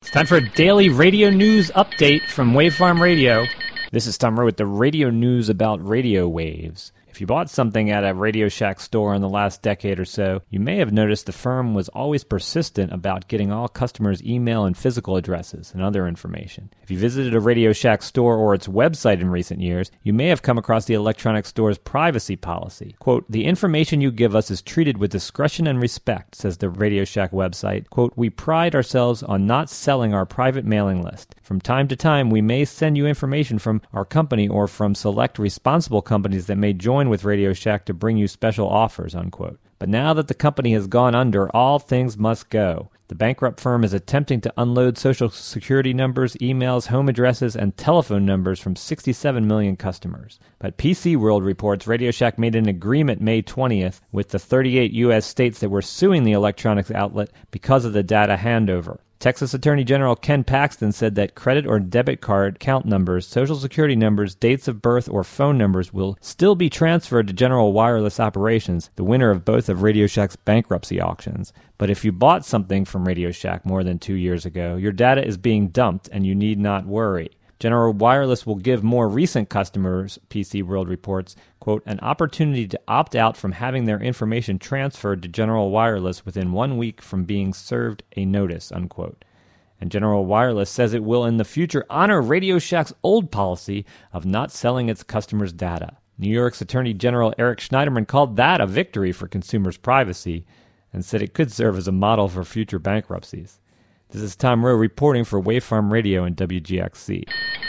It's time for a daily radio news update from Wavefarm Radio. This is Tom Rowe with the radio news about radio waves. If you bought something at a Radio Shack store in the last decade or so, you may have noticed the firm was always persistent about getting all customers' email and physical addresses and other information. If you visited a Radio Shack store or its website in recent years, you may have come across the electronic store's privacy policy. Quote, "The information you give us is treated with discretion and respect," says the Radio Shack website. Quote, "We pride ourselves on not selling our private mailing list. From time to time, we may send you information from our company or from select responsible companies that may join with Radio Shack to bring you special offers," unquote. But now that the company has gone under, all things must go. The bankrupt firm is attempting to unload Social Security numbers, emails, home addresses, and telephone numbers from 67 million customers. But PC World reports Radio Shack made an agreement May 20th with the 38 U.S. states that were suing the electronics outlet because of the data handover. Texas Attorney General Ken Paxton said that credit or debit card account numbers, Social Security numbers, dates of birth, or phone numbers will still be transferred to General Wireless Operations, the winner of both of Radio Shack's bankruptcy auctions. But if you bought something from Radio Shack more than 2 years ago, your data is being dumped and you need not worry. General Wireless will give more recent customers, PC World reports, quote, "an opportunity to opt out from having their information transferred to General Wireless within 1 week from being served a notice," unquote. And General Wireless says it will in the future honor Radio Shack's old policy of not selling its customers' data. New York's Attorney General Eric Schneiderman called that a victory for consumers' privacy and said it could serve as a model for future bankruptcies. This is Tom Rowe reporting for Wavefarm Radio and WGXC.